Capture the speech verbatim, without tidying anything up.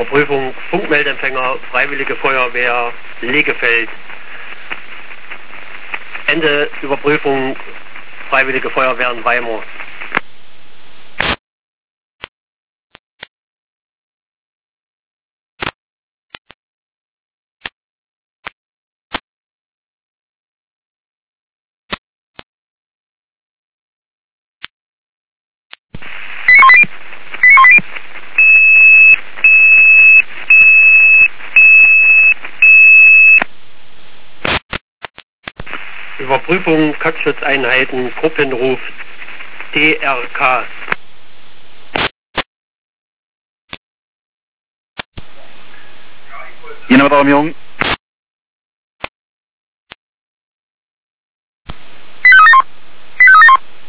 Überprüfung Funkmeldempfänger, Freiwillige Feuerwehr, Legefeld. Ende Überprüfung Freiwillige Feuerwehr in Weimar. Überprüfung Kotzschutzeinheiten, Gruppenruf D R K. Jena Alarm Jung.